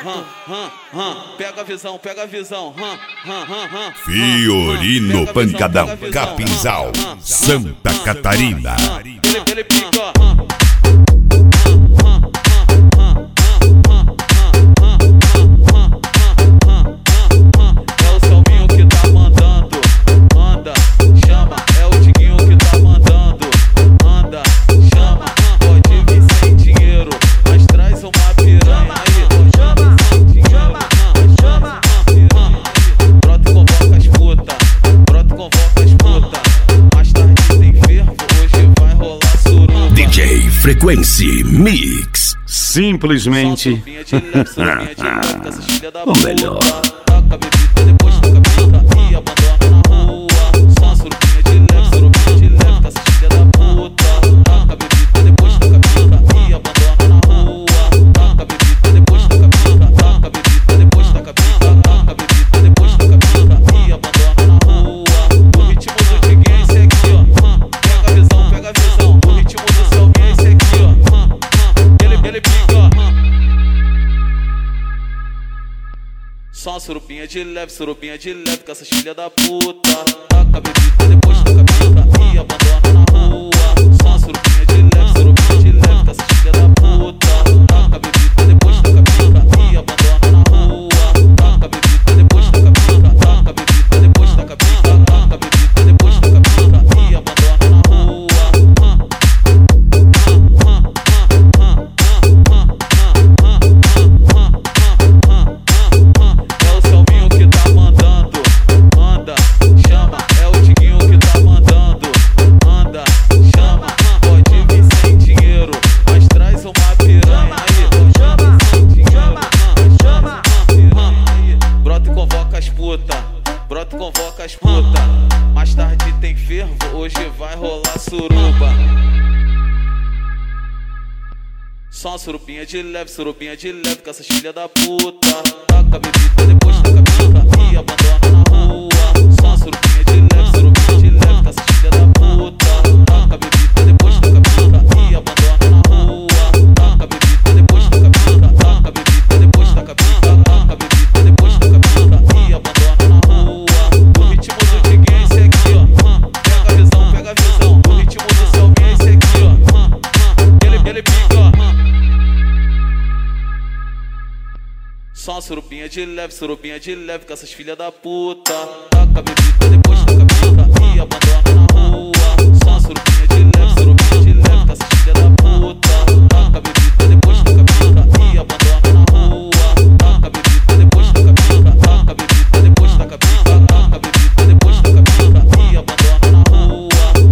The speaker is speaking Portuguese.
Pega a visão, pega a visão. Fiorino Pancadão, Capinzal, Santa Catarina. Ele pica. Frequency Mix. Simplesmente o melhor. Só surupinha de leve, com essas filha da puta. Taca a bebida, depois taca a pica e abandona na rua. Só surupinha de leve, com essas filha da puta. Taca a bebida, depois taca a pica e abandona na rua. Taca a bebida, depois taca a pica. Taca a bebida, depois taca a pica. Taca a bebida, depois taca a pica e abandona na rua. Brota e convoca as puta. Mais tarde tem fervo, hoje vai rolar suruba. Só uma surupinha de leve, com essas filha da puta. Taca a bebida, depois taca a pica e abandona na rua. Só uma surupinha de leve, com essas filha da puta. Taca a bebida, depois taca a pica e abandona na rua. Taca a bebida, depois taca a pica. Taca a bebida, depois taca a pica. Taca a bebida, depois taca a pica e abandona na rua. O ritmo do Diguinho é esse aqui, ó. Pega a visão, pega a visão. O ritmo do Selminha é esse aqui, ó. Ele pica, ó. Só uma surupinha de leve, com essas filha da puta. Taca a bebida, depois taca a pica e abandona na rua. Só uma surupinha de leve, com essas filha da puta.